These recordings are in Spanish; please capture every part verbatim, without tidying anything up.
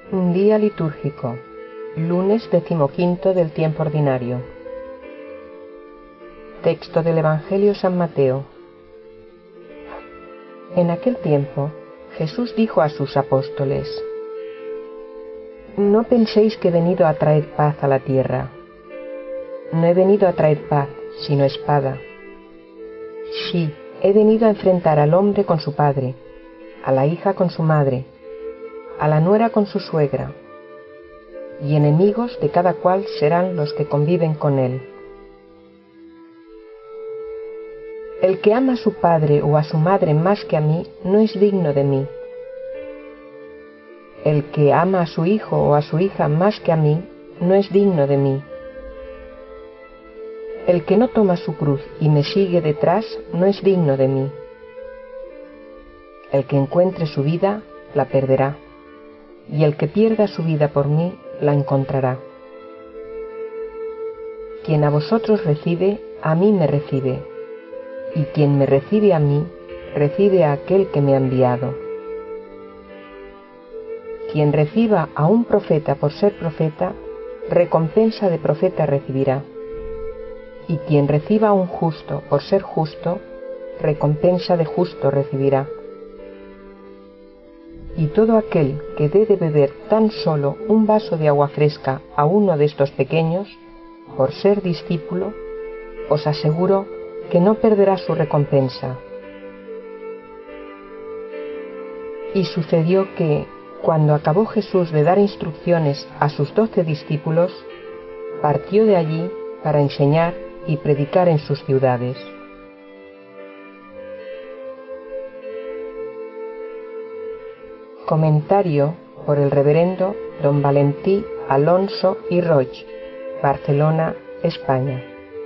Un día litúrgico, lunes decimoquinto del tiempo ordinario. Texto del Evangelio San Mateo. En aquel tiempo, Jesús dijo a sus apóstoles: No penséis que he venido a traer paz a la tierra. No he venido a traer paz, sino espada. Sí, he venido a enfrentar al hombre con su padre, a la hija con su madre, a la nuera con su suegra, y enemigos de cada cual serán los que conviven con él. El que ama a su padre o a su madre más que a mí, no es digno de mí. El que ama a su hijo o a su hija más que a mí, no es digno de mí. El que no toma su cruz y me sigue detrás, no es digno de mí. El que encuentre su vida, la perderá, y el que pierda su vida por mí, la encontrará. Quien a vosotros recibe, a mí me recibe, y quien me recibe a mí, recibe a aquel que me ha enviado. Quien reciba a un profeta por ser profeta, recompensa de profeta recibirá, y quien reciba a un justo por ser justo, recompensa de justo recibirá. Y todo aquel que dé de beber tan solo un vaso de agua fresca a uno de estos pequeños, por ser discípulo, os aseguro que no perderá su recompensa. Y sucedió que, cuando acabó Jesús de dar instrucciones a sus doce discípulos, partió de allí para enseñar y predicar en sus ciudades. Comentario por el reverendo don Valentí Alonso y Roig, Barcelona, España.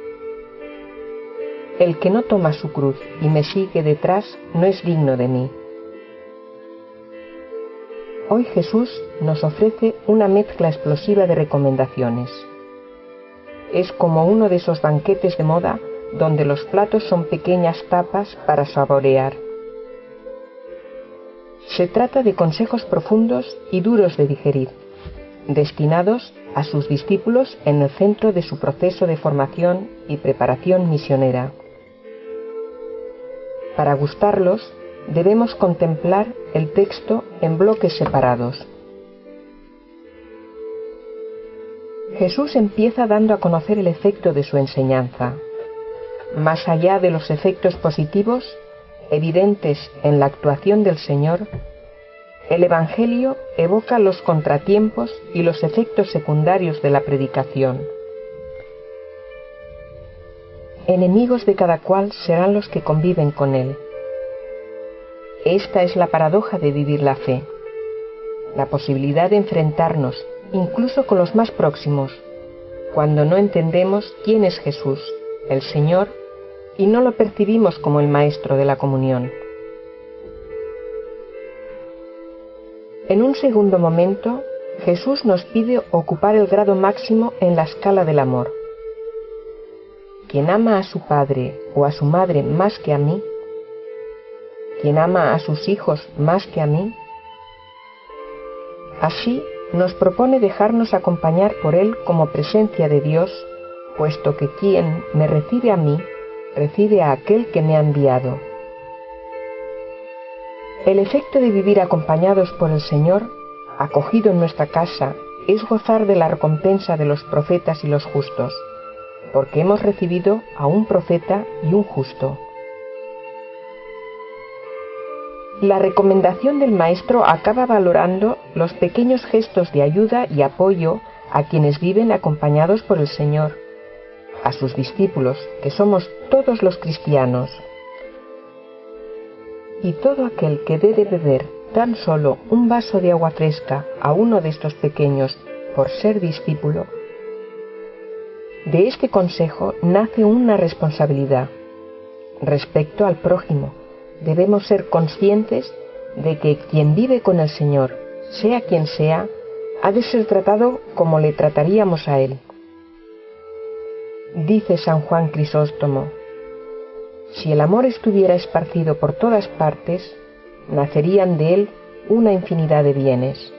El que no toma su cruz y me sigue detrás no es digno de mí. Hoy Jesús nos ofrece una mezcla explosiva de recomendaciones. Es como uno de esos banquetes de moda donde los platos son pequeñas tapas para saborear. Se trata de consejos profundos y duros de digerir, destinados a sus discípulos en el centro de su proceso de formación y preparación misionera. Para gustarlos, debemos contemplar el texto en bloques separados. Jesús empieza dando a conocer el efecto de su enseñanza. Más allá de los efectos positivos, evidentes en la actuación del Señor, el Evangelio evoca los contratiempos y los efectos secundarios de la predicación. Enemigos de cada cual serán los que conviven con él. Esta es la paradoja de vivir la fe, la posibilidad de enfrentarnos incluso con los más próximos, cuando no entendemos quién es Jesús, el Señor, y no lo percibimos como el Maestro de la comunión. En un segundo momento, Jesús nos pide ocupar el grado máximo en la escala del amor. Quien ama a su padre o a su madre más que a mí, quien ama a sus hijos más que a mí, así nos propone dejarnos acompañar por él como presencia de Dios, puesto que quien me recibe a mí, recibe a aquel que me ha enviado. El efecto de vivir acompañados por el Señor, acogido en nuestra casa, es gozar de la recompensa de los profetas y los justos, porque hemos recibido a un profeta y un justo. La recomendación del Maestro acaba valorando los pequeños gestos de ayuda y apoyo a quienes viven acompañados por el Señor, a sus discípulos, que somos todos los cristianos. Y todo aquel que dé de beber tan solo un vaso de agua fresca a uno de estos pequeños por ser discípulo, de este consejo nace una responsabilidad. Respecto al prójimo, debemos ser conscientes de que quien vive con el Señor, sea quien sea, ha de ser tratado como le trataríamos a Él. Dice San Juan Crisóstomo: si el amor estuviera esparcido por todas partes, nacerían de él una infinidad de bienes.